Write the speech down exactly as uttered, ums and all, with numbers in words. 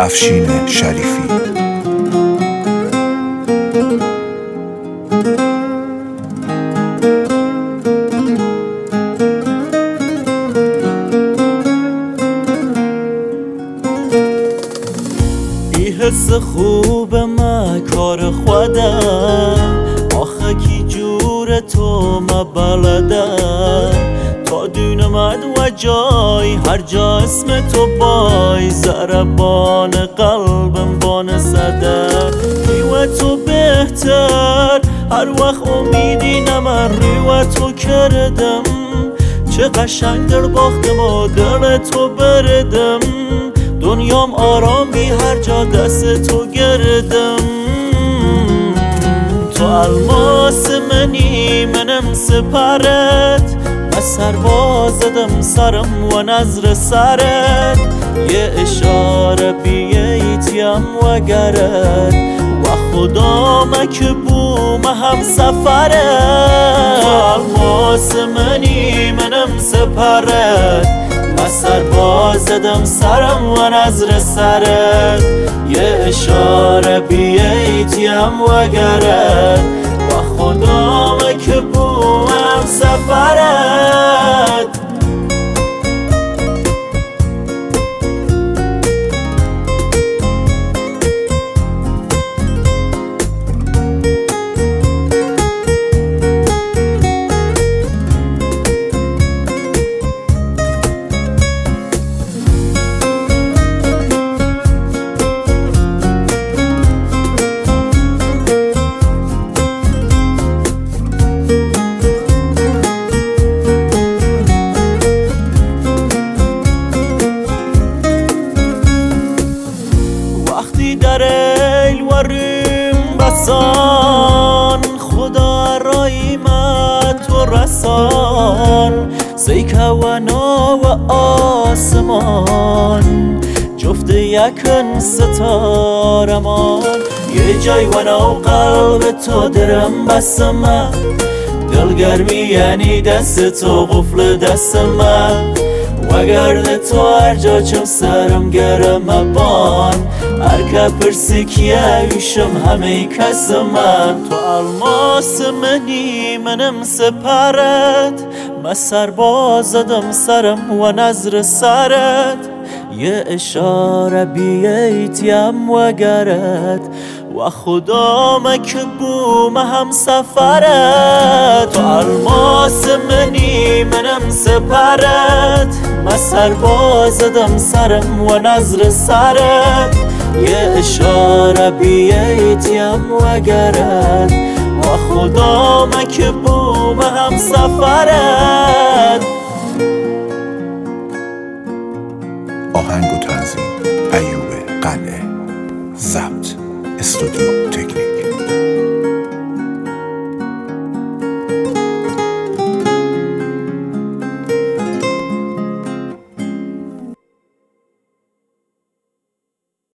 افشین شریفی. بی حس خوب من کار خودم، آخه کی جور تو ما بلدم. تا دونمد و جای هر جا اسم تو بای، ضربان قلبم بان زده. ریو تو بهتر هر وقت امیدی نمن ریو تو کردم. چه قشنگ در باختم و دل تو بردم. دنیام آرام بی هر جا دست تو گردم. تو الماس منی منم سپرت، من سرباز زدم سرم و نظر سرت. یه اشاره بیتیم و گرت و خدا مکه بوم هم سفرت. تو الماس منی منم سپرت، من سرباز زدم سرم و نظر سرت. یه اشاره بیتیم و گرت و خدا مکه بوم سفرت. وقتی در ایل وریم بسان، خدا رایمت و رسان. زیکه و نا و آسمان جفت یکن ستارمان. یه جای و نا و قلب تو درم بسمه، دلگرمی یعنی دست تو قفل دست من. و گرد تو هر جا چم سرم گرم بان، هر که پرسی کیه ایشم همه کس من. تو الماس منی منم سپرت، من سرباز زدم سرم و نظر سرت. یه اشاره بیتیم و گرت و خدا مکه بوم هم سفرت. تو الماس منی منم سپرت، من سرباز زدم سرم و نظر سرت. یه اشاره بیتیم و گرت و خدا مکه بوم هم سفرت. آهنگ و تنظیم ایوب قلعه. ضبط استودیو تکنیک.